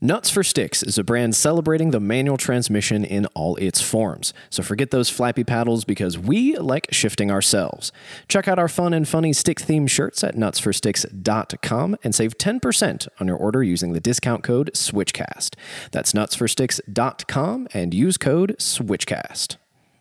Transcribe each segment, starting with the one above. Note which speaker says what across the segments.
Speaker 1: Nuts for Sticks is a brand celebrating the manual transmission in all its forms. So forget those flappy paddles because we like shifting ourselves. Check out our fun and funny stick-themed shirts at nutsforsticks.com and save 10% on your order using the discount code SWITCHCAST. That's nutsforsticks.com and use code SWITCHCAST.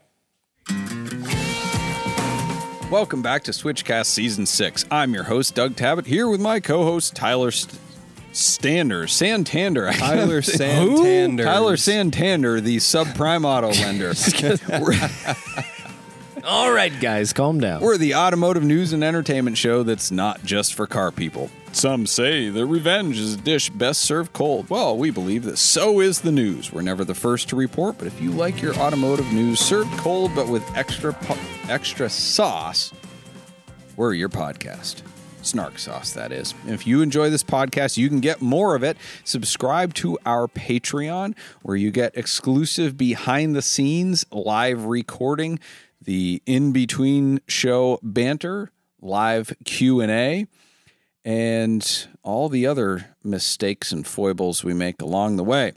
Speaker 2: Welcome back to Switchcast Season 6. I'm your host, Doug Tabbitt, here with my co-host, Tyler Santander.
Speaker 3: Tyler Santander.
Speaker 2: Tyler Santander, the subprime auto lender.
Speaker 1: All right, guys, calm down.
Speaker 2: We're the automotive news and entertainment show that's not just for car people. Some say that revenge is a dish best served cold. Well, we believe that so is the news. We're never the first to report, but if you like your automotive news served cold but with extra sauce, we're your podcast. Snark sauce, that is. And if you enjoy this podcast, you can get more of it. Subscribe to our Patreon, where you get exclusive behind-the-scenes live recording, the in-between show banter, live Q&A, and all the other mistakes and foibles we make along the way.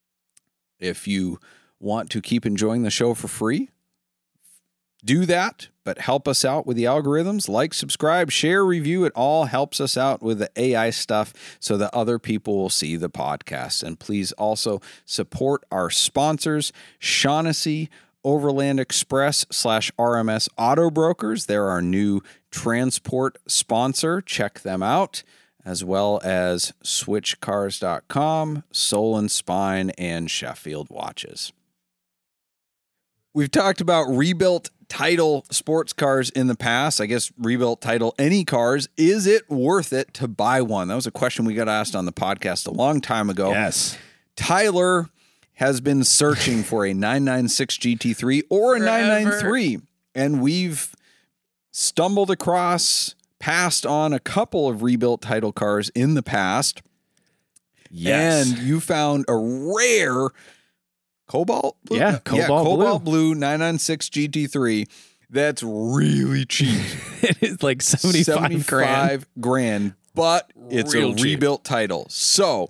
Speaker 2: If you want to keep enjoying the show for free, do that, but help us out with the algorithms. Like, subscribe, share, review. It all helps us out with the AI stuff so that other people will see the podcast. And please also support our sponsors, Shaughnessy, Overland Express /RMS Auto Brokers. They're our new transport sponsor. Check them out, as well as switchcars.com, Soul & Spine, and Sheffield Watches. We've talked about rebuilt title sports cars in the past. I guess rebuilt title any cars. Is it worth it to buy one? That was a question we got asked on the podcast a long time ago.
Speaker 1: Yes.
Speaker 2: Tyler has been searching for a 996 GT3 or a 993, and we've stumbled passed on a couple of rebuilt title cars in the past.
Speaker 1: Yes.
Speaker 2: And you found a rare Cobalt Blue?
Speaker 1: Yeah,
Speaker 2: Cobalt Blue 996 GT3 that's really cheap.
Speaker 1: It is like 75
Speaker 2: grand, but it's
Speaker 1: Real
Speaker 2: a
Speaker 1: cheap.
Speaker 2: rebuilt title. So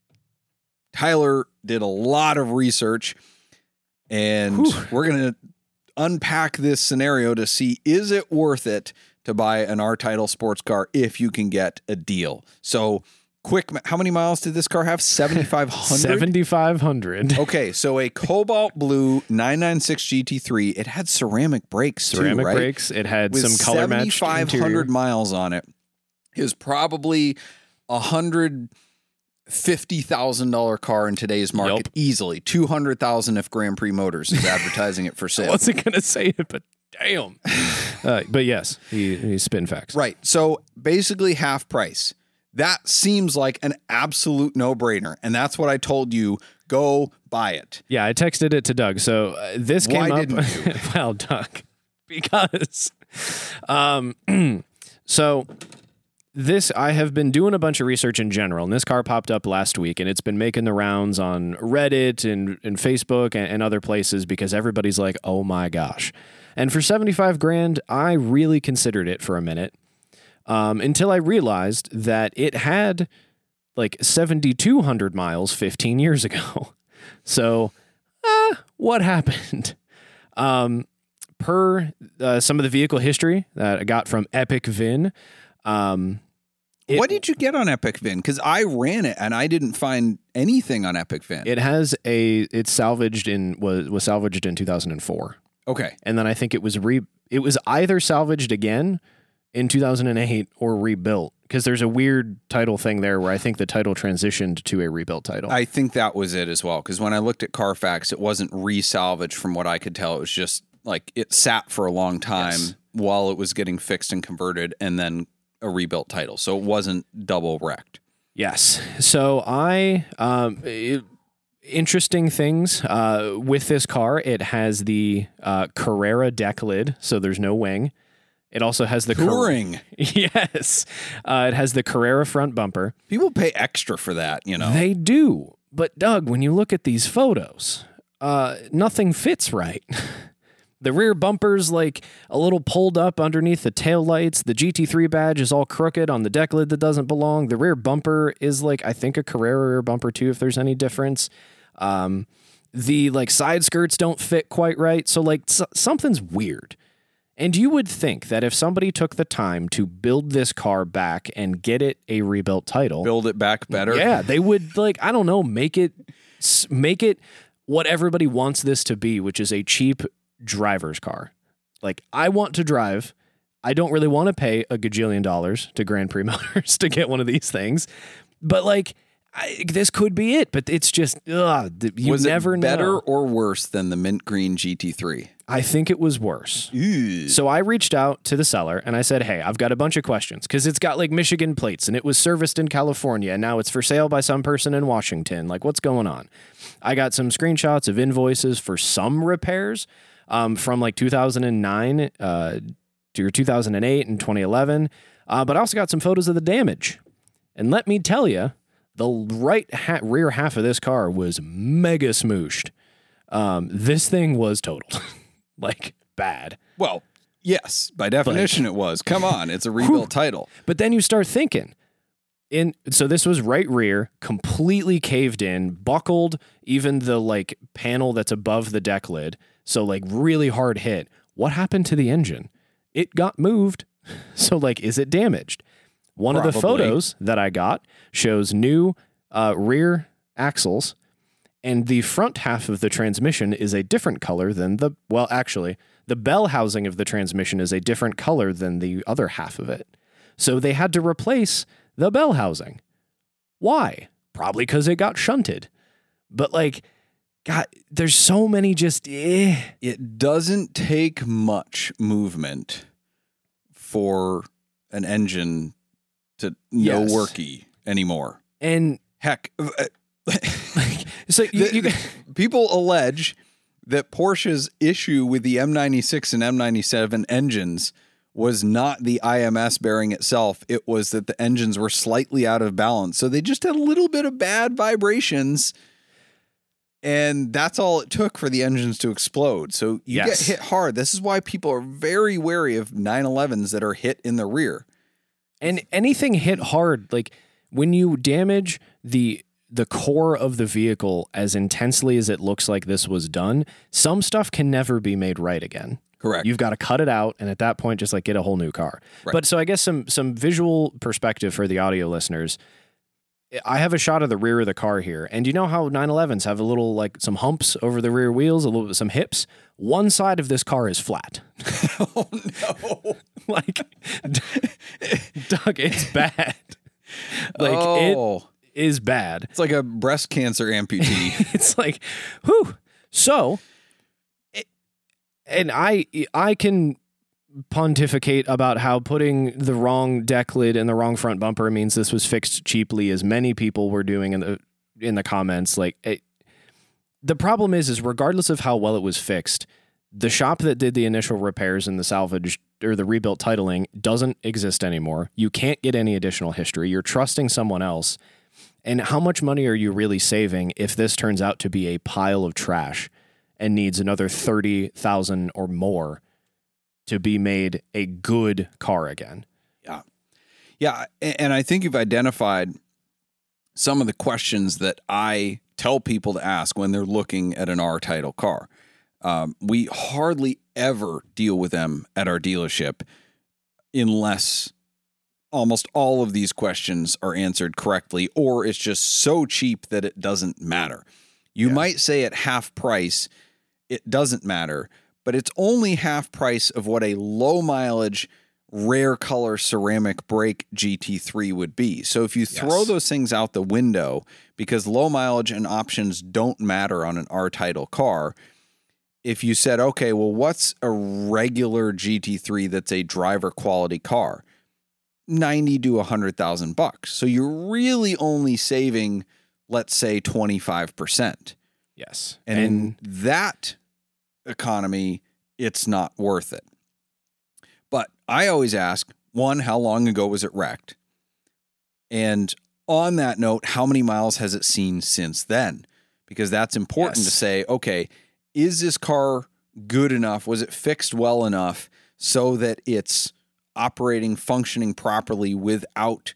Speaker 2: Tyler did a lot of research, and we're going to unpack this scenario to see, is it worth it to buy an R-Title sports car if you can get a deal? So quick, how many miles did this car have? 7,500?
Speaker 1: 7,500.
Speaker 2: Okay, so a Cobalt Blue 996 GT3, it had ceramic brakes too, right?
Speaker 1: Brakes. It had
Speaker 2: With
Speaker 1: some color matched
Speaker 2: 7,500 miles on it. It was probably $150,000 car in today's market,
Speaker 1: Yep.
Speaker 2: easily. $200,000 if Grand Prix Motors is advertising it for
Speaker 1: I
Speaker 2: sale.
Speaker 1: wasn't going to say it, but damn. But yes, he's spitting facts.
Speaker 2: Right. So basically half price. That seems like an absolute no-brainer. And that's what I told you. Go buy it.
Speaker 1: Yeah, I texted it to Doug. So this
Speaker 2: Why
Speaker 1: came up.
Speaker 2: didn't you?
Speaker 1: Well, Doug, because so this, I have been doing a bunch of research in general, and this car popped up last week, and it's been making the rounds on Reddit and Facebook and other places because everybody's like, oh my gosh. And for 75 grand, I really considered it for a minute. Until I realized that it had like 7,200 miles 15 years ago. So, what happened? Per some of the vehicle history that I got from Epic VIN.
Speaker 2: What did you get on Epic VIN? Because I ran it and I didn't find anything on Epic VIN.
Speaker 1: It's salvaged was salvaged in 2004.
Speaker 2: Okay.
Speaker 1: And then I think it was either salvaged again in 2008 or rebuilt, because there's a weird title thing there where I think the title transitioned to a rebuilt title.
Speaker 2: I think that was it as well, because when I looked at Carfax, it wasn't re-salvaged from what I could tell. It was just like it sat for a long time while it was getting fixed and converted, and then a rebuilt title. So it wasn't double wrecked.
Speaker 1: Yes. So interesting things with this car. It has the Carrera deck lid, so there's no wing. It also has the
Speaker 2: touring.
Speaker 1: Yes. It has the Carrera front bumper.
Speaker 2: People pay extra for that, you know.
Speaker 1: They do. But Doug, when you look at these photos, nothing fits right. The rear bumper's like a little pulled up underneath the taillights. The GT3 badge is all crooked on the deck lid that doesn't belong. The rear bumper is like, I think, a Carrera rear bumper too, if there's any difference. The like side skirts don't fit quite right. So like something's weird. And you would think that if somebody took the time to build this car back and get it a rebuilt title,
Speaker 2: Build it back better.
Speaker 1: yeah, they would like, I don't know, make it what everybody wants this to be, which is a cheap driver's car. Like, I want to drive. I don't really want to pay a gajillion dollars to Grand Prix Motors to get one of these things. But like, this could be it. But it's just, you
Speaker 2: Was
Speaker 1: never
Speaker 2: it better
Speaker 1: know.
Speaker 2: or worse than the mint green GT3?
Speaker 1: I think it was worse.
Speaker 2: Ew.
Speaker 1: So I reached out to the seller and I said, hey, I've got a bunch of questions because it's got like Michigan plates and it was serviced in California and now it's for sale by some person in Washington. Like, what's going on? I got some screenshots of invoices for some repairs from like 2009 to 2008 and 2011. But I also got some photos of the damage. And let me tell you, the rear half of this car was mega smooshed. This thing was totaled. Like, bad.
Speaker 2: Well, yes, by definition it was. Come on, it's a rebuilt title.
Speaker 1: But then you start thinking, so this was right rear, completely caved in, buckled, even the like panel that's above the deck lid. So like really hard hit. What happened to the engine? It got moved. So like, is it damaged? One of the photos that I got shows new rear axles. And the front half of the transmission is a different color than the bell housing of the transmission is a different color than the other half of it. So they had to replace the bell housing. Why? Probably because it got shunted. But like, God, there's so many just,
Speaker 2: It doesn't take much movement for an engine to no
Speaker 1: Yes.
Speaker 2: worky anymore.
Speaker 1: And
Speaker 2: Heck,
Speaker 1: so
Speaker 2: people allege that Porsche's issue with the M96 and M97 engines was not the IMS bearing itself. It was that the engines were slightly out of balance. So they just had a little bit of bad vibrations. And that's all it took for the engines to explode. So you
Speaker 1: Yes.
Speaker 2: get hit hard. This is why people are very wary of 911s that are hit in the rear.
Speaker 1: And anything hit hard, like when you damage the core of the vehicle as intensely as it looks like this was done, some stuff can never be made right again.
Speaker 2: Correct.
Speaker 1: You've got to cut it out, and at that point, just like get a whole new car.
Speaker 2: Right.
Speaker 1: But so I guess some visual perspective for the audio listeners. I have a shot of the rear of the car here, and you know how 911s have a little like some humps over the rear wheels, some hips. One side of this car is flat.
Speaker 2: Oh, no.
Speaker 1: Like, Doug, it's bad. Like
Speaker 2: Oh.
Speaker 1: it is bad.
Speaker 2: It's like a breast cancer amputee.
Speaker 1: It's like, whew. So, and I can pontificate about how putting the wrong deck lid and the wrong front bumper means this was fixed cheaply, as many people were doing in the comments. Like, the problem is regardless of how well it was fixed, the shop that did the initial repairs and the salvage or the rebuilt titling doesn't exist anymore. You can't get any additional history. You're trusting someone else. And how much money are you really saving if this turns out to be a pile of trash and needs another $30,000 or more to be made a good car again?
Speaker 2: Yeah. Yeah. And I think you've identified some of the questions that I tell people to ask when they're looking at an R-title car. We hardly ever deal with them at our dealership unless almost all of these questions are answered correctly, or it's just so cheap that it doesn't matter. You might say at half price, it doesn't matter, but it's only half price of what a low mileage, rare color ceramic brake GT3 would be. So if you throw those things out the window because low mileage and options don't matter on an R-title car, if you said, okay, well, what's a regular GT3 that's a driver quality car? $90,000 to $100,000. So you're really only saving, let's say, 25%.
Speaker 1: Yes.
Speaker 2: And in that economy, it's not worth it. But I always ask, one, how long ago was it wrecked? And on that note, how many miles has it seen since then? Because that's important to say, okay, is this car good enough? Was it fixed well enough so that it's operating, functioning properly without,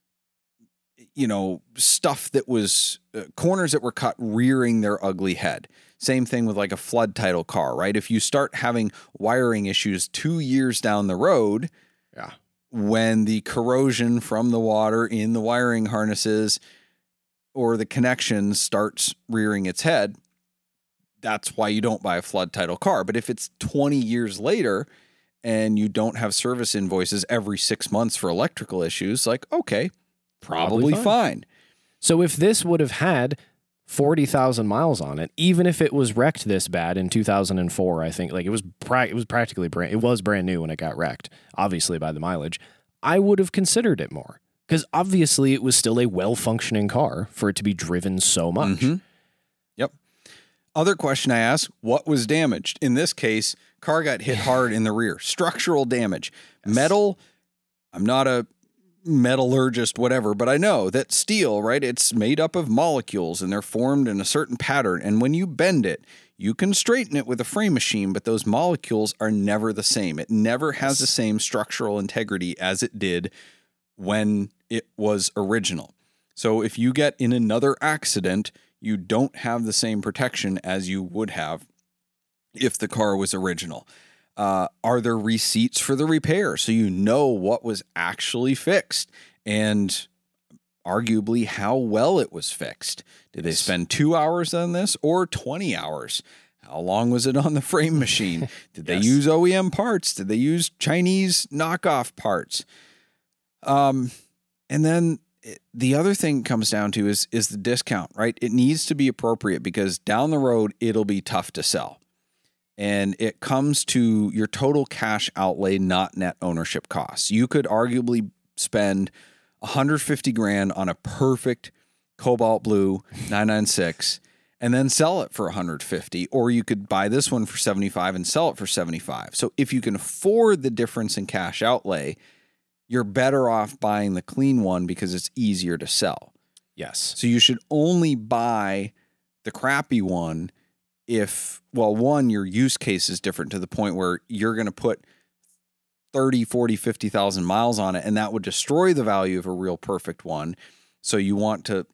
Speaker 2: stuff that was corners that were cut rearing their ugly head? Same thing with like a flood title car, right? If you start having wiring issues 2 years down the road,
Speaker 1: Yeah.
Speaker 2: when the corrosion from the water in the wiring harnesses or the connections starts rearing its head, that's why you don't buy a flood title car. But if it's 20 years later and you don't have service invoices every 6 months for electrical issues, like, okay, probably fine.
Speaker 1: So if this would have had 40,000 miles on it, even if it was wrecked this bad in 2004, I think, like it was practically brand new when it got wrecked, obviously by the mileage, I would have considered it more, because obviously it was still a well-functioning car for it to be driven so much.
Speaker 2: Mm-hmm. Yep. Other question I asked, what was damaged? In this case, car got hit hard in the rear. Structural damage. Yes. Metal, I'm not a metallurgist, whatever, but I know that steel, right? It's made up of molecules and they're formed in a certain pattern. And when you bend it, you can straighten it with a frame machine, but those molecules are never the same. It never has the same structural integrity as it did when it was original. So if you get in another accident, you don't have the same protection as you would have if the car was original. Are there receipts for the repair so you know what was actually fixed and arguably how well it was fixed? Did they spend 2 hours on this or 20 hours? How long was it on the frame machine? Did they use OEM parts? Did they use Chinese knockoff parts? And then the other thing comes down to is the discount, right? It needs to be appropriate because down the road, it'll be tough to sell. And it comes to your total cash outlay, not net ownership costs. You could arguably spend $150,000 on a perfect cobalt blue 996 and then sell it for $150,000, or you could buy this one for $75,000 and sell it for $75,000. So if you can afford the difference in cash outlay, you're better off buying the clean one because it's easier to sell.
Speaker 1: Yes.
Speaker 2: So you should only buy the crappy one if, well, one, your use case is different to the point where you're going to put 30, 40, 50,000 miles on it, and that would destroy the value of a real perfect one. So you want to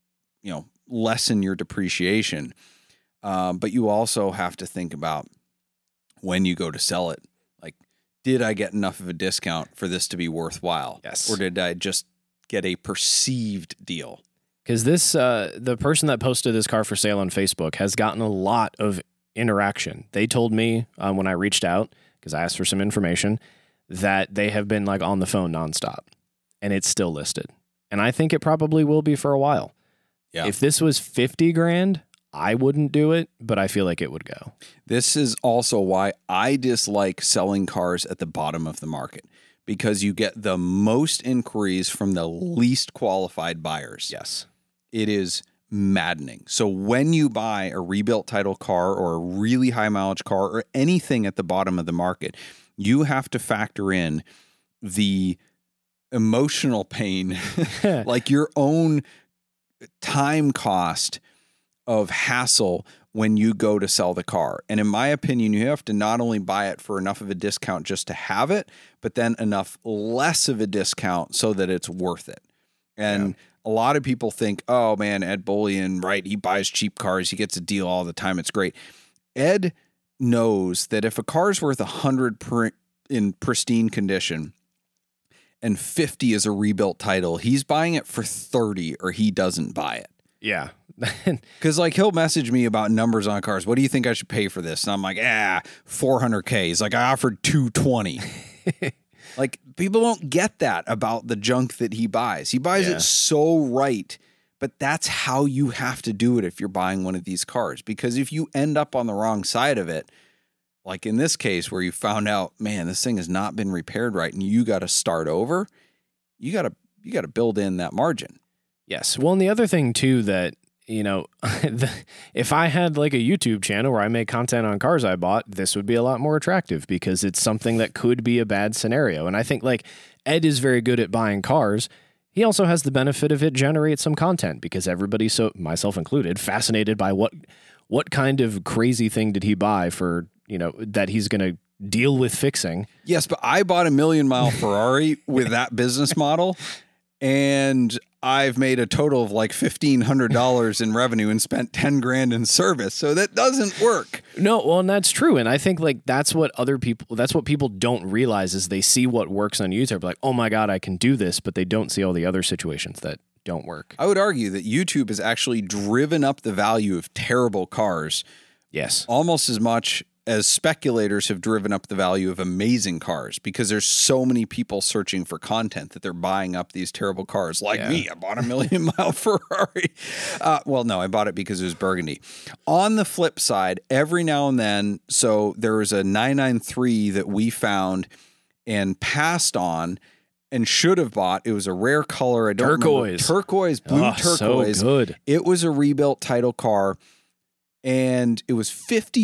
Speaker 2: lessen your depreciation. But you also have to think about when you go to sell it, like, did I get enough of a discount for this to be worthwhile?
Speaker 1: Yes.
Speaker 2: Or did I just get a perceived deal?
Speaker 1: Because this, the person that posted this car for sale on Facebook has gotten a lot of interaction. They told me when I reached out, because I asked for some information, that they have been like on the phone nonstop, and it's still listed. And I think it probably will be for a while.
Speaker 2: Yeah.
Speaker 1: If this was $50,000, I wouldn't do it, but I feel like it would go.
Speaker 2: This is also why I dislike selling cars at the bottom of the market, because you get the most inquiries from the least qualified buyers.
Speaker 1: Yes.
Speaker 2: It is maddening. So when you buy a rebuilt title car or a really high mileage car or anything at the bottom of the market, you have to factor in the emotional pain, like your own time cost of hassle when you go to sell the car. And in my opinion, you have to not only buy it for enough of a discount just to have it, but then enough less of a discount so that it's worth it. And a lot of people think, oh man, Ed Bullion, right? He buys cheap cars. He gets a deal all the time. It's great. Ed knows that if a car's worth $100 in pristine condition and $50 is a rebuilt title, he's buying it for $30 or he doesn't buy it.
Speaker 1: Yeah.
Speaker 2: Because like he'll message me about numbers on cars. What do you think I should pay for this? And I'm like, $400K. He's like, I offered $220. Like, people don't get that about the junk that he buys. He buys it so right, but that's how you have to do it if you're buying one of these cars. Because if you end up on the wrong side of it, like in this case where you found out, man, this thing has not been repaired right, and you got to start over, you got to build in that margin.
Speaker 1: Yes. Well, and the other thing too that, if I had like a YouTube channel where I make content on cars I bought, this would be a lot more attractive because it's something that could be a bad scenario. And I think like Ed is very good at buying cars. He also has the benefit of it generates some content because everybody's, so myself included, fascinated by what kind of crazy thing did he buy for that he's going to deal with fixing.
Speaker 2: Yes, but I bought a 1,000,000-mile Ferrari with that business model, and I've made a total of like $1,500 in revenue and spent $10,000 in service. So that doesn't work.
Speaker 1: No, well, and that's true. And I think like that's what people don't realize is they see what works on YouTube. Like, oh my God, I can do this, but they don't see all the other situations that don't work.
Speaker 2: I would argue that YouTube has actually driven up the value of terrible cars.
Speaker 1: Yes.
Speaker 2: Almost as much as speculators have driven up the value of amazing cars, because there's so many people searching for content that they're buying up these terrible cars. Like me, I bought a 1,000,000-mile Ferrari. Well, no, I bought it because it was burgundy. On the flip side, every now and then, so there was a 993 that we found and passed on and should have bought. It was a rare color. I don't remember. Turquoise, blue turquoise.
Speaker 1: So good.
Speaker 2: It was a rebuilt title car. And it was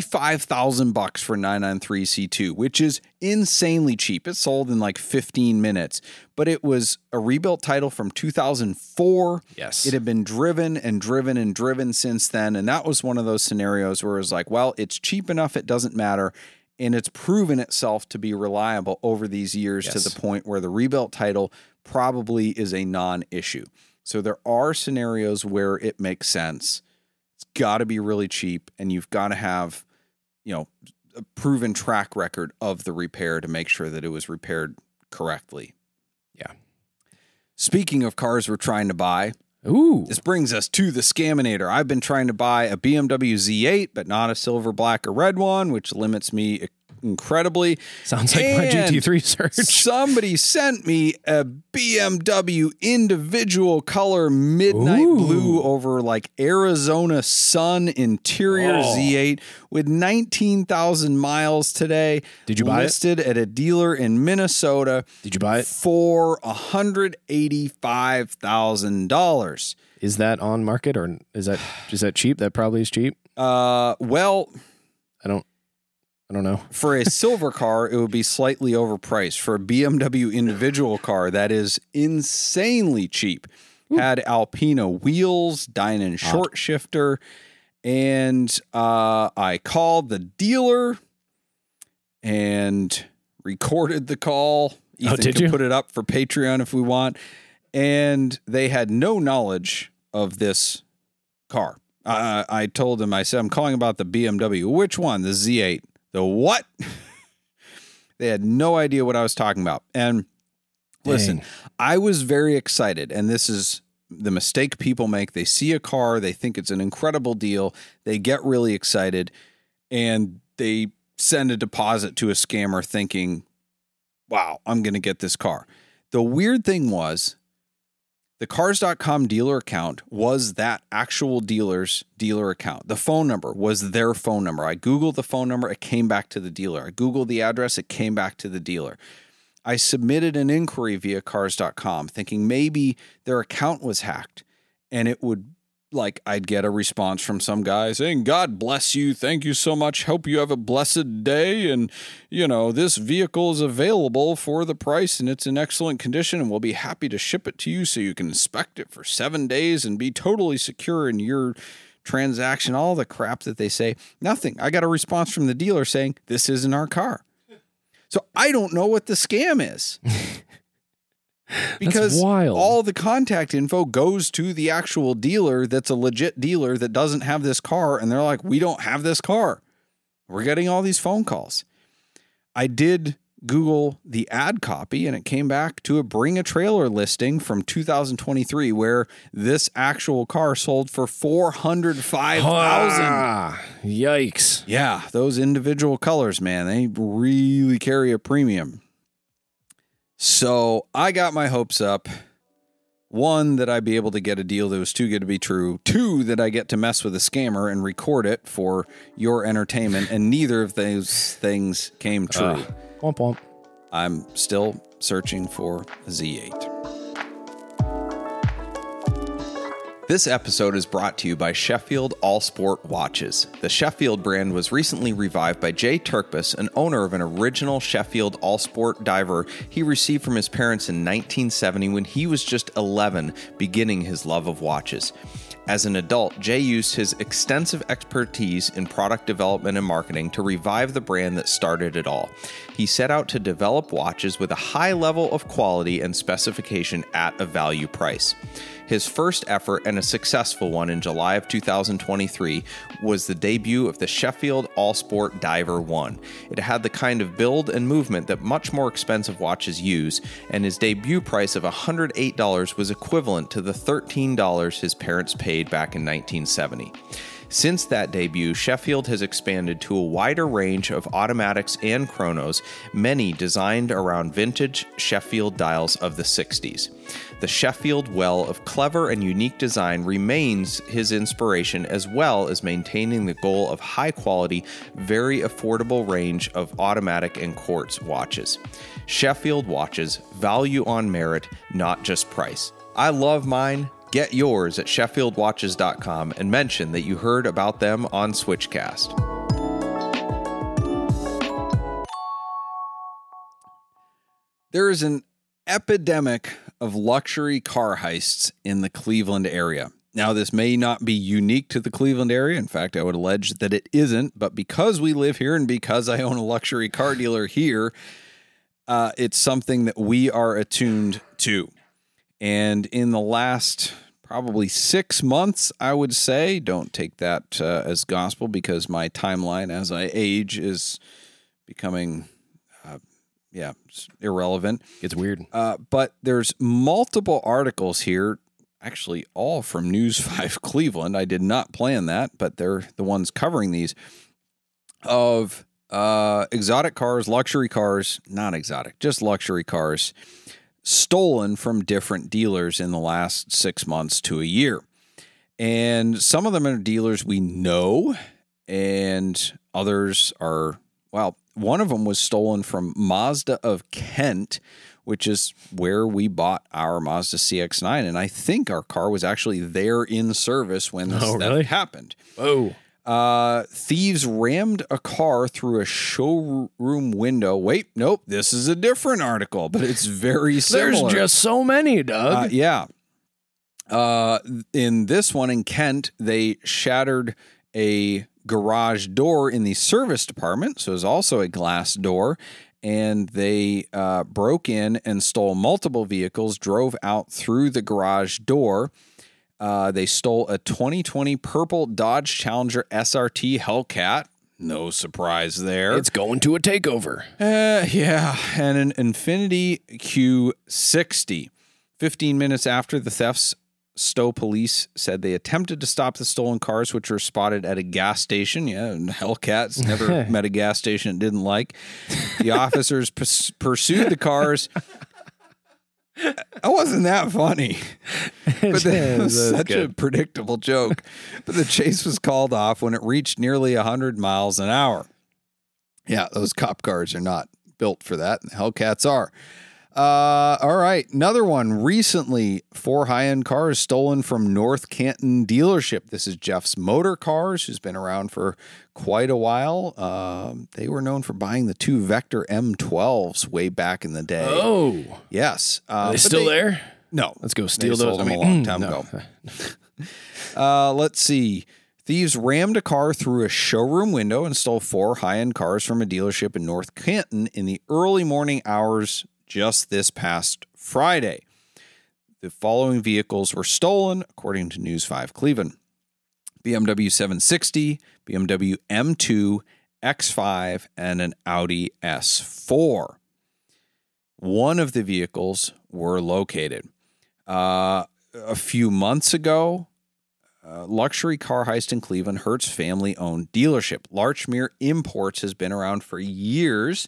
Speaker 2: $55,000 for 993 C2, which is insanely cheap. It sold in like 15 minutes, but it was a rebuilt title from 2004.
Speaker 1: Yes.
Speaker 2: It had been driven and driven and driven since then. And that was one of those scenarios where it was like, well, it's cheap enough, it doesn't matter. And it's proven itself to be reliable over these years to the point where the rebuilt title probably is a non-issue. So there are scenarios where it makes sense. Got to be really cheap, and you've got to have, a proven track record of the repair to make sure that it was repaired correctly.
Speaker 1: Yeah.
Speaker 2: Speaking of cars we're trying to buy, this brings us to the Scaminator. I've been trying to buy a BMW Z8, but not a silver, black, or red one, which limits me incredibly.
Speaker 1: Sounds like my GT3 search.
Speaker 2: Somebody sent me a BMW individual color midnight blue over like Arizona sun interior Z8 with 19,000 miles today.
Speaker 1: Did you buy it?
Speaker 2: Listed at a dealer in Minnesota.
Speaker 1: Did you buy it?
Speaker 2: For $185,000.
Speaker 1: Is that on market, or is that cheap? That probably is cheap.
Speaker 2: Well,
Speaker 1: I don't know.
Speaker 2: For a silver car, it would be slightly overpriced. For a BMW individual car, that is insanely cheap. Had Alpina wheels, Dynon short shifter, and I called the dealer and recorded the call. Ethan can put it up for Patreon if we want. And they had no knowledge of this car. I told them, I said, I'm calling about the BMW. Which one? The Z8. The what? They had no idea what I was talking about. And listen, I was very excited. And this is the mistake people make. They see a car, they think it's an incredible deal, they get really excited, and they send a deposit to a scammer thinking, wow, I'm going to get this car. The weird thing was, the Cars.com dealer account was that actual dealer's dealer account. The phone number was their phone number. I Googled the phone number, it came back to the dealer. I Googled the address, it came back to the dealer. I submitted an inquiry via Cars.com thinking maybe their account was hacked, and it would, I'd get a response from some guy saying, God bless you, thank you so much, hope you have a blessed day, and, this vehicle is available for the price, and it's in excellent condition, and we'll be happy to ship it to you so you can inspect it for 7 days and be totally secure in your transaction, all the crap that they say. Nothing. I got a response from the dealer saying, this isn't our car. So I don't know what the scam is. Because all the contact info goes to the actual dealer that's a legit dealer that doesn't have this car, and they're like, we don't have this car. We're getting all these phone calls. I did Google the ad copy, and it came back to a Bring a Trailer listing from 2023 where this actual car sold for $405,000.
Speaker 1: Yikes.
Speaker 2: Yeah, those individual colors, man, they really carry a premium. So I got my hopes up. 1, that I'd be able to get a deal that was too good to be true. 2, that I get to mess with a scammer and record it for your entertainment. And neither of those things came true.
Speaker 1: Womp womp.
Speaker 2: I'm still searching for a Z8. This episode is brought to you by Sheffield All Sport Watches. The Sheffield brand was recently revived by Jay Turkbus, an owner of an original Sheffield All Sport diver he received from his parents in 1970 when he was just 11, beginning his love of watches.
Speaker 3: As an adult, Jay used his extensive expertise in product development and marketing to revive the brand that started it all. He set out to develop watches with a high level of quality and specification at a value price. His first effort, and a successful one in July of 2023, was the debut of the Sheffield All-Sport Diver 1. It had the kind of build and movement that much more expensive watches use, and his debut price of $108 was equivalent to the $13 his parents paid back in 1970. Since that debut, Sheffield has expanded to a wider range of automatics and chronos, many designed around vintage Sheffield dials of the 60s. The Sheffield well of clever and unique design remains his inspiration, as well as maintaining the goal of high-quality, very affordable range of automatic and quartz watches. Sheffield watches, value on merit, not just price. I love mine. Get yours at SheffieldWatches.com and mention that you heard about them on Switchcast.
Speaker 2: There is an epidemic of luxury car heists in the Cleveland area. Now, this may not be unique to the Cleveland area. In fact, I would allege that it isn't. But because we live here and because I own a luxury car dealer here, it's something that we are attuned to. And in the last probably 6 months, I would say, don't take that as gospel, because my timeline as I age is becoming, irrelevant.
Speaker 1: It's weird.
Speaker 2: But there's multiple articles here, actually all from News 5 Cleveland. I did not plan that, but they're the ones covering these, of exotic cars, luxury cars, not exotic, just luxury cars, stolen from different dealers in the last 6 months to a year. And some of them are dealers we know, and others are, well, one of them was stolen from Mazda of Kent, which is where we bought our Mazda CX-9. And I think our car was actually there in service when this theft happened.
Speaker 1: Oh.
Speaker 2: Thieves rammed a car through a showroom window. Wait, nope, this is a different article, but it's very similar.
Speaker 1: There's just so many, Doug.
Speaker 2: Yeah. In this one in Kent, they shattered a garage door in the service department, so it was also a glass door, and they broke in and stole multiple vehicles, drove out through the garage door. They stole a 2020 purple Dodge Challenger SRT Hellcat. No surprise there.
Speaker 1: It's going to a takeover.
Speaker 2: Yeah. And an Infiniti Q60. 15 minutes after the thefts, Stowe police said they attempted to stop the stolen cars, which were spotted at a gas station. Yeah, and Hellcats never met a gas station it didn't like. The officers pursued the cars. It wasn't that funny, but that was such a predictable joke. But the chase was called off when it reached nearly 100 miles an hour. Yeah, those cop cars are not built for that, and Hellcats are. All right, another one. Recently, 4 high-end cars stolen from North Canton dealership. This is Jeff's Motor Cars, who's been around for quite a while. They were known for buying the 2 Vector M12s way back in the day.
Speaker 1: Oh.
Speaker 2: Yes.
Speaker 1: Are they still there?
Speaker 2: No.
Speaker 1: Let's go steal those.
Speaker 2: Sold them a long time ago. Let's see. Thieves rammed a car through a showroom window and stole 4 high-end cars from a dealership in North Canton in the early morning hours just this past Friday. The following vehicles were stolen, according to News 5 Cleveland: BMW 760, BMW M2, X5, and an Audi S4. One of the vehicles were located. A few months ago, luxury car heist in Cleveland, Hertz family-owned dealership. Larchmere Imports has been around for years,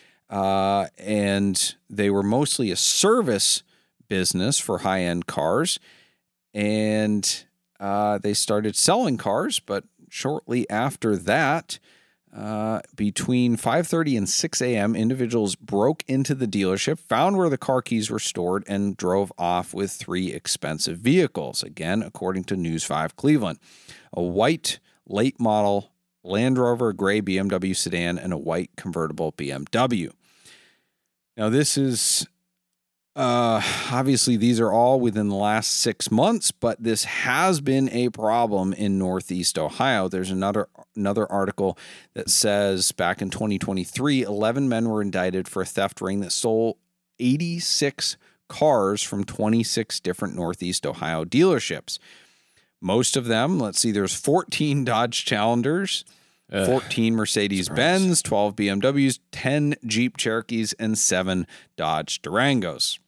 Speaker 2: and they were mostly a service business for high-end cars, and they started selling cars, but shortly after that, between 5:30 and 6 a.m., individuals broke into the dealership, found where the car keys were stored, and drove off with 3 expensive vehicles. Again, according to News 5 Cleveland: a white late model Land Rover, a gray BMW sedan, and a white convertible BMW. Now, this is Obviously, these are all within the last 6 months, but this has been a problem in Northeast Ohio. There's another article that says back in 2023, 11 men were indicted for a theft ring that stole 86 cars from 26 different Northeast Ohio dealerships. Most of them, let's see, there's 14 Dodge Challengers, 14 Mercedes-Benz, 12 BMWs, 10 Jeep Cherokees, and 7 Dodge Durangos.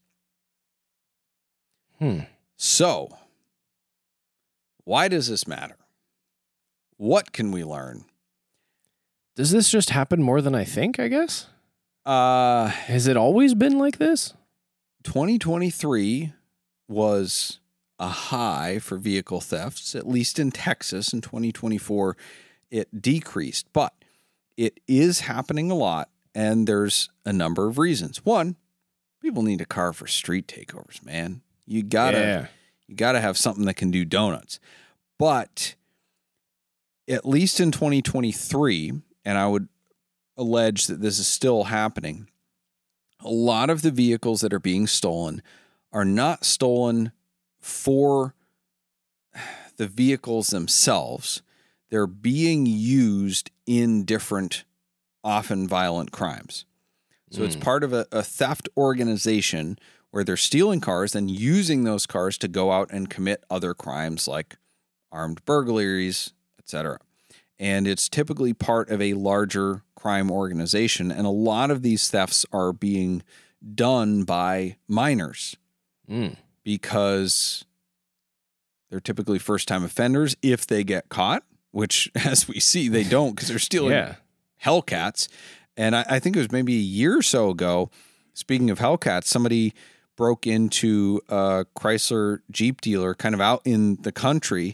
Speaker 2: So, why does this matter? What can we learn?
Speaker 1: Does this just happen more than I think, I guess?
Speaker 2: Has
Speaker 1: it always been like this?
Speaker 2: 2023 was a high for vehicle thefts, at least in Texas. In 2024, it decreased, but it is happening a lot, and there's a number of reasons. One, people need a car for street takeovers, man. You gotta have something that can do donuts. But at least in 2023, and I would allege that this is still happening, a lot of the vehicles that are being stolen are not stolen for the vehicles themselves. They're being used in different, often violent crimes. So it's part of a theft organization where they're stealing cars and using those cars to go out and commit other crimes like armed burglaries, etc. And it's typically part of a larger crime organization. And a lot of these thefts are being done by minors because they're typically first-time offenders if they get caught, which, as we see, they don't because they're stealing Hellcats. And I think it was maybe a year or so ago, speaking of Hellcats, somebody broke into a Chrysler Jeep dealer kind of out in the country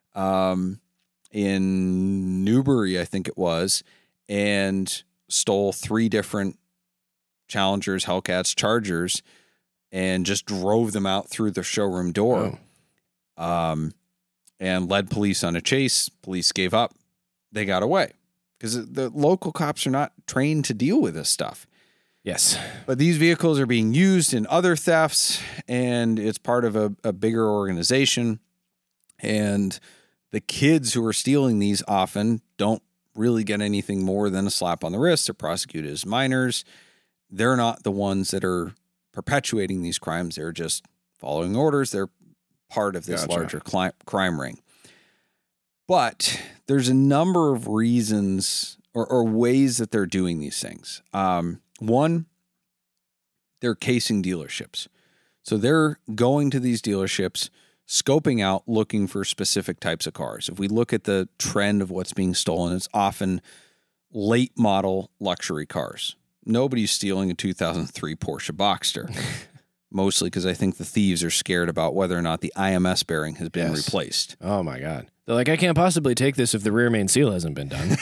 Speaker 2: in Newbury, I think it was, and stole 3 different Challengers, Hellcats, Chargers, and just drove them out through the showroom door. And led police on a chase. Police gave up. They got away because the local cops are not trained to deal with this stuff.
Speaker 1: Yes.
Speaker 2: But these vehicles are being used in other thefts, and it's part of a bigger organization. And the kids who are stealing these often don't really get anything more than a slap on the wrist. They're prosecuted as minors. They're not the ones that are perpetuating these crimes. They're just following orders. They're part of this larger crime ring. But there's a number of reasons or ways that they're doing these things. One, they're casing dealerships. So they're going to these dealerships, scoping out, looking for specific types of cars. If we look at the trend of what's being stolen, it's often late model luxury cars. Nobody's stealing a 2003 Porsche Boxster, mostly because I think the thieves are scared about whether or not the IMS bearing has been replaced.
Speaker 1: Oh, my God. They're like, I can't possibly take this if the rear main seal hasn't been done.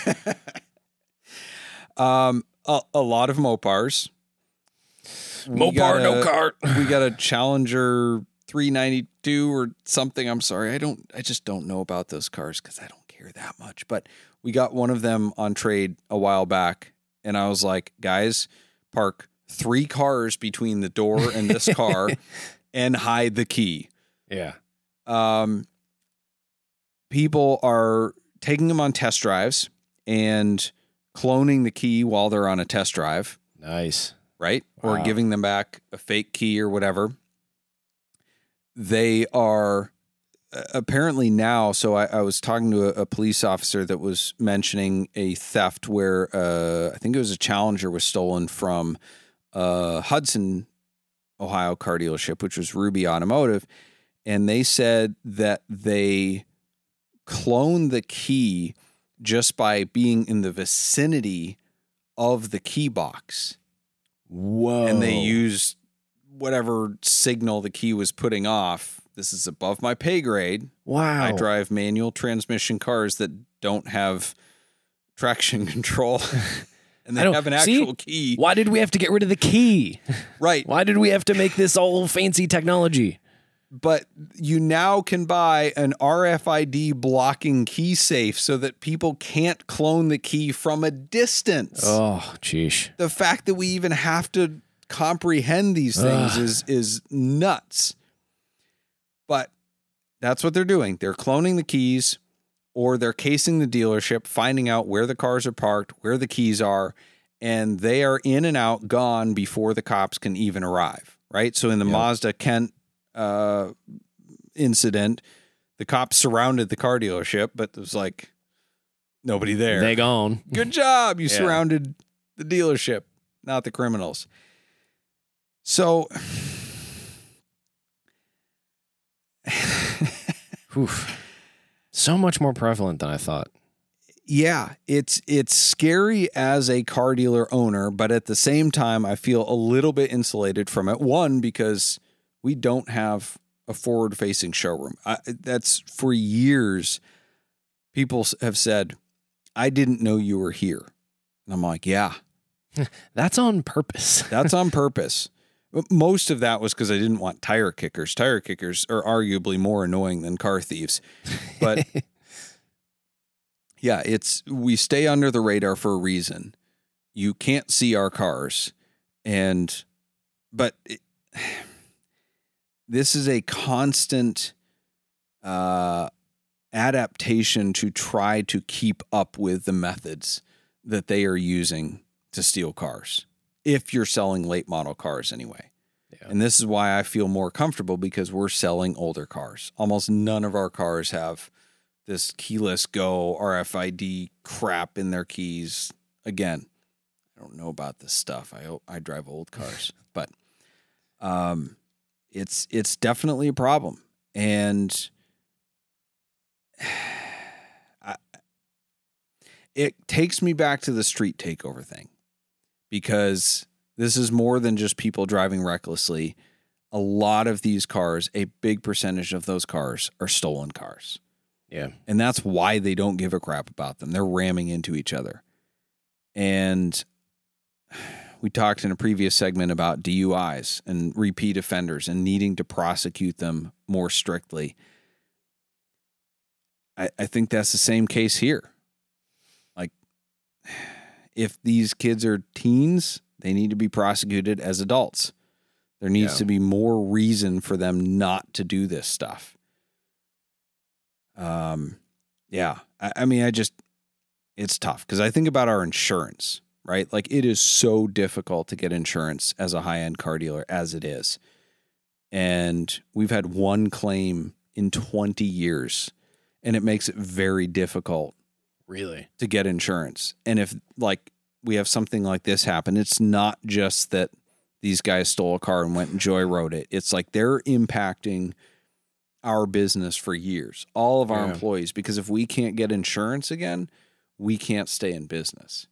Speaker 2: A lot of Mopars.
Speaker 1: Mopar, no cart.
Speaker 2: We got a Challenger 392 or something. I'm sorry. I just don't know about those cars because I don't care that much. But we got one of them on trade a while back. And I was like, guys, park 3 cars between the door and this car and hide the key.
Speaker 1: Yeah.
Speaker 2: People are taking them on test drives and cloning the key while they're on a test drive.
Speaker 1: Nice.
Speaker 2: Right?
Speaker 1: Wow.
Speaker 2: Or giving them back a fake key or whatever. They are apparently now, so I was talking to a police officer that was mentioning a theft where I think it was a Challenger was stolen from Hudson, Ohio car dealership, which was Ruby Automotive. And they said that they cloned the key just by being in the vicinity of the key box.
Speaker 1: Whoa.
Speaker 2: And they used whatever signal the key was putting off. This is above my pay grade.
Speaker 1: Wow.
Speaker 2: I drive manual transmission cars that don't have traction control. And they have an actual key.
Speaker 1: Why did we have to get rid of the key?
Speaker 2: Right.
Speaker 1: Why did we have to make this all fancy technology?
Speaker 2: But you now can buy an RFID blocking key safe so that people can't clone the key from a distance.
Speaker 1: Oh, geesh.
Speaker 2: The fact that we even have to comprehend these things is nuts. But that's what they're doing. They're cloning the keys, or they're casing the dealership, finding out where the cars are parked, where the keys are, and they are in and out, gone before the cops can even arrive, right? So in the Mazda Kent incident, the cops surrounded the car dealership, but there was like nobody there.
Speaker 1: They gone.
Speaker 2: Good job. You surrounded the dealership, not the criminals. So
Speaker 1: so much more prevalent than I thought.
Speaker 2: Yeah, it's scary as a car dealer owner, but at the same time, I feel a little bit insulated from it. One, because we don't have a forward-facing showroom. That's for years. People have said, "I didn't know you were here," and I'm like, "Yeah,
Speaker 1: that's on purpose."
Speaker 2: That's on purpose. Most of that was because I didn't want tire kickers. Tire kickers are arguably more annoying than car thieves, but. Yeah, we stay under the radar for a reason. You can't see our cars, but this is a constant adaptation to try to keep up with the methods that they are using to steal cars. If you're selling late model cars anyway. Yeah. And this is why I feel more comfortable, because we're selling older cars. Almost none of our cars have this keyless go RFID crap in their keys. Again, I don't know about this stuff. I drive old cars, but it's definitely a problem. And it takes me back to the street takeover thing, because this is more than just people driving recklessly. A lot of these cars, a big percentage of those cars, are stolen cars.
Speaker 1: Yeah.
Speaker 2: And that's why they don't give a crap about them. They're ramming into each other. And we talked in a previous segment about DUIs and repeat offenders and needing to prosecute them more strictly. I think that's the same case here. Like, if these kids are teens, they need to be prosecuted as adults. There needs to be more reason for them not to do this stuff. I mean, it's tough, because I think about our insurance, right? Like, it is so difficult to get insurance as a high-end car dealer as it is. And we've had one claim in 20 years, and it makes it very difficult
Speaker 1: really
Speaker 2: to get insurance. And if we have something like this happen, it's not just that these guys stole a car and went and joyrode it. It's like they're impacting our business for years, all of our employees, because if we can't get insurance again, we can't stay in business.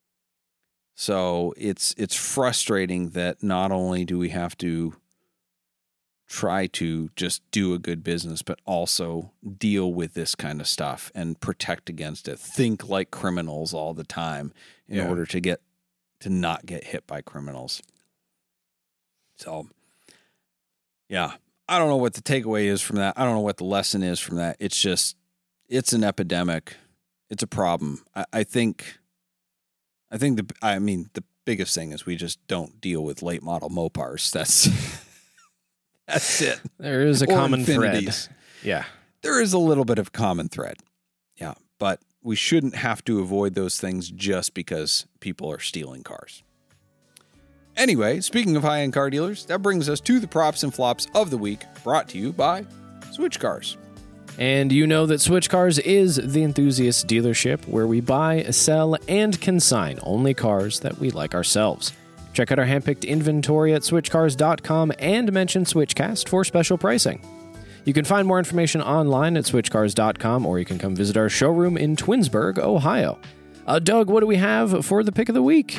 Speaker 2: So it's frustrating that not only do we have to try to just do a good business, but also deal with this kind of stuff and protect against it. Think like criminals all the time in order to not get hit by criminals. So, yeah. I don't know what the takeaway is from that. I don't know what the lesson is from that. It's an epidemic. It's a problem. I think the biggest thing is we just don't deal with late model Mopars. That's it.
Speaker 1: There is a common thread. Yeah.
Speaker 2: There is a little bit of common thread. Yeah. But we shouldn't have to avoid those things just because people are stealing cars. Anyway, speaking of high-end car dealers, that brings us to the props and flops of the week, brought to you by Switch Cars.
Speaker 1: And you know that Switch Cars is the enthusiast dealership where we buy, sell, and consign only cars that we like ourselves. Check out our handpicked inventory at switchcars.com and mention Switchcast for special pricing. You can find more information online at switchcars.com, or you can come visit our showroom in Twinsburg, Ohio. Doug, what do we have for the pick of the week?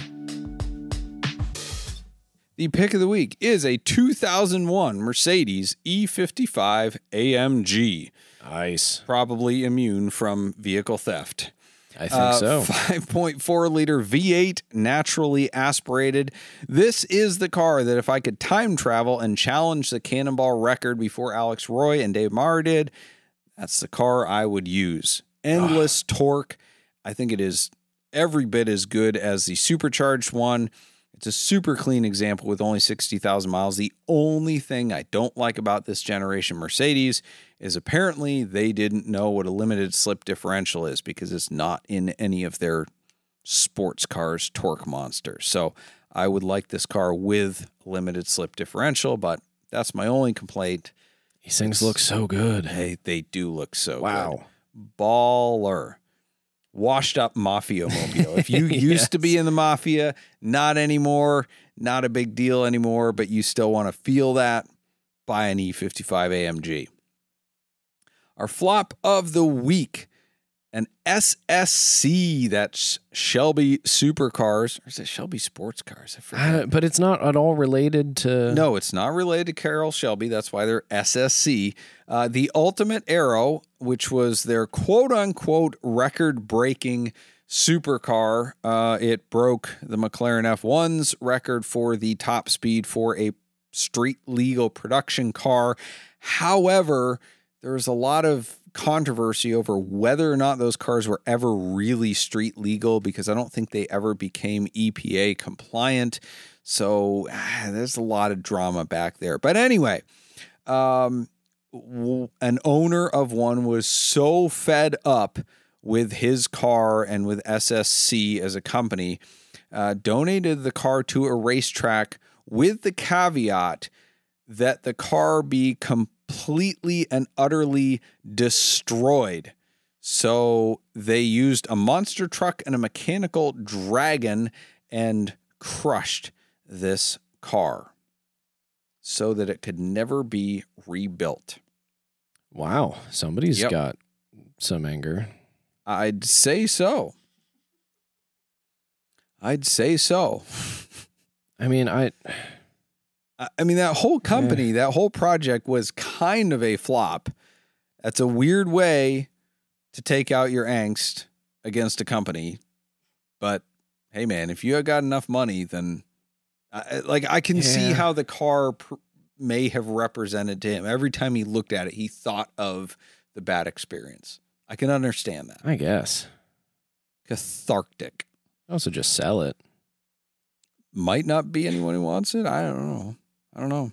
Speaker 2: The pick of the week is a 2001 Mercedes E55 AMG.
Speaker 1: Nice.
Speaker 2: Probably immune from vehicle theft.
Speaker 1: I think so.
Speaker 2: 5.4 liter V8, naturally aspirated. This is the car that if I could time travel and challenge the Cannonball record before Alex Roy and Dave Maher did, that's the car I would use. Endless torque. I think it is every bit as good as the supercharged one. It's a super clean example with only 60,000 miles. The only thing I don't like about this generation Mercedes is apparently they didn't know what a limited slip differential is because it's not in any of their sports cars torque monsters. So I would like this car with limited slip differential, but that's my only complaint.
Speaker 1: These things look so good.
Speaker 2: Hey, they do look so
Speaker 1: Wow.
Speaker 2: good. Baller. Washed up mafia mobile. If you used to be in the mafia, not anymore, not a big deal anymore, but you still want to feel that, buy an E55 AMG. Our flop of the week, an SSC, that's Shelby Supercars, or is it Shelby Sports Cars? I forget.
Speaker 1: But it's not at all related to...
Speaker 2: No, it's not related to Carroll Shelby. That's why they're SSC. The Ultimate Arrow, which was their quote-unquote record-breaking supercar. It broke the McLaren F1's record for the top speed for a street-legal production car. However, there's a lot of controversy over whether or not those cars were ever really street legal because I don't think they ever became EPA compliant. So there's a lot of drama back there. But anyway, an owner of one was so fed up with his car and with SSC as a company, donated the car to a racetrack with the caveat that the car be completely and utterly destroyed. So they used a monster truck and a mechanical dragon and crushed this car so that it could never be rebuilt.
Speaker 1: Wow. Somebody's got some anger.
Speaker 2: I'd say so. I mean, that whole company, that whole project was kind of a flop. That's a weird way to take out your angst against a company. But hey, man, if you got enough money, then I can see how the car may have represented to him. Every time he looked at it, he thought of the bad experience. I can understand that.
Speaker 1: I guess.
Speaker 2: Cathartic.
Speaker 1: Also just sell it.
Speaker 2: Might not be anyone who wants it. I don't know.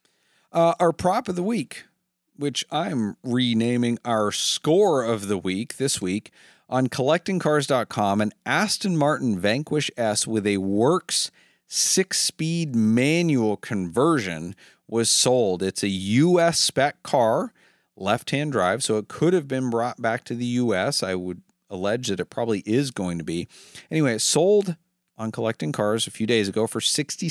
Speaker 2: Our prop of the week, which I'm renaming our score of the week this week, on collectingcars.com, an Aston Martin Vanquish S with a Works 6-speed manual conversion was sold. It's a U.S. spec car, left-hand drive, so it could have been brought back to the U.S. I would allege that it probably is going to be. Anyway, it sold on Collecting Cars a few days ago for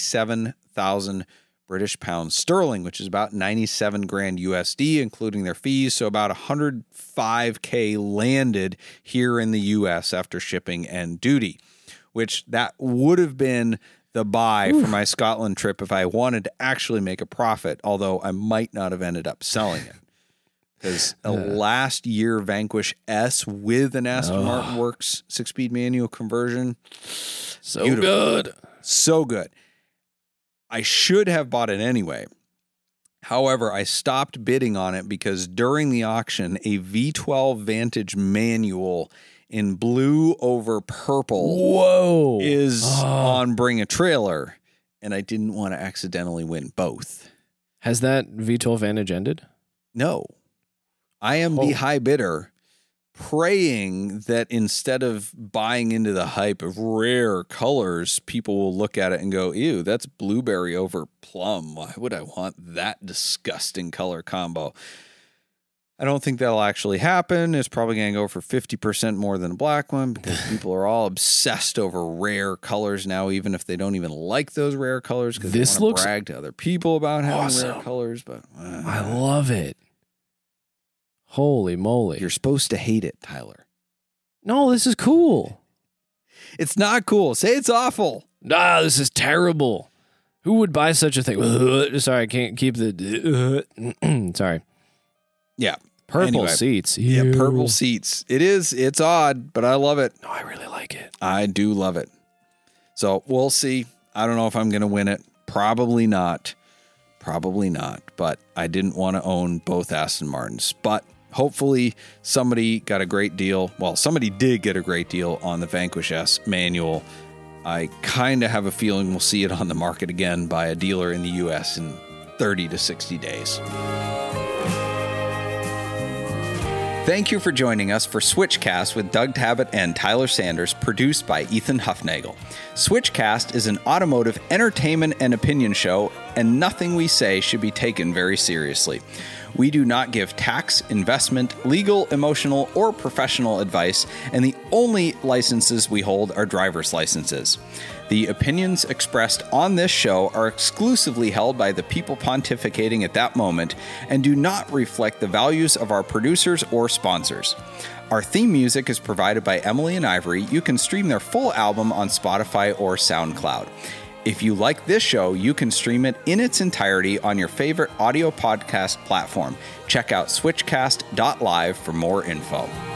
Speaker 2: 67,000 British pounds sterling, which is about 97 grand USD, including their fees. So about 105K landed here in the US after shipping and duty, which that would have been the buy for my Scotland trip if I wanted to actually make a profit, although I might not have ended up selling it. Because a last year Vanquish S with an Aston Martin Works 6-speed manual conversion.
Speaker 1: So
Speaker 2: beautiful.
Speaker 1: good.
Speaker 2: So good. I should have bought it anyway. However, I stopped bidding on it because during the auction, a V12 Vantage manual in blue over purple is on Bring a Trailer, and I didn't want to accidentally win both.
Speaker 1: Has that V12 Vantage ended?
Speaker 2: No. I am the high bidder, praying that instead of buying into the hype of rare colors, people will look at it and go, ew, that's blueberry over plum. Why would I want that disgusting color combo? I don't think that'll actually happen. It's probably going to go for 50% more than a black one because people are all obsessed over rare colors now, even if they don't even like those rare colors because they want to brag to other people about having rare colors. But
Speaker 1: I love it. Holy moly.
Speaker 2: You're supposed to hate it, Tyler.
Speaker 1: No, this is cool.
Speaker 2: It's not cool. Say it's awful.
Speaker 1: Nah, this is terrible. Who would buy such a thing? Sorry, I can't keep the... Sorry.
Speaker 2: Yeah.
Speaker 1: Purple seats.
Speaker 2: Yeah, purple seats. It's odd, but I love it.
Speaker 1: No, I really like it.
Speaker 2: I do love it. So we'll see. I don't know if I'm going to win it. Probably not. But I didn't want to own both Aston Martins. But hopefully somebody got a great deal. Well, somebody did get a great deal on the Vanquish S manual. I kind of have a feeling we'll see it on the market again by a dealer in the U.S. in 30 to 60 days. Thank you for joining us for Switchcast with Doug Tabbitt and Tyler Sanders, produced by Ethan Huffnagel. Switchcast is an automotive entertainment and opinion show, and nothing we say should be taken very seriously. We do not give tax, investment, legal, emotional, or professional advice, and the only licenses we hold are driver's licenses. The opinions expressed on this show are exclusively held by the people pontificating at that moment and do not reflect the values of our producers or sponsors. Our theme music is provided by Emily and Ivory. You can stream their full album on Spotify or SoundCloud. If you like this show, you can stream it in its entirety on your favorite audio podcast platform. Check out switchcast.live for more info.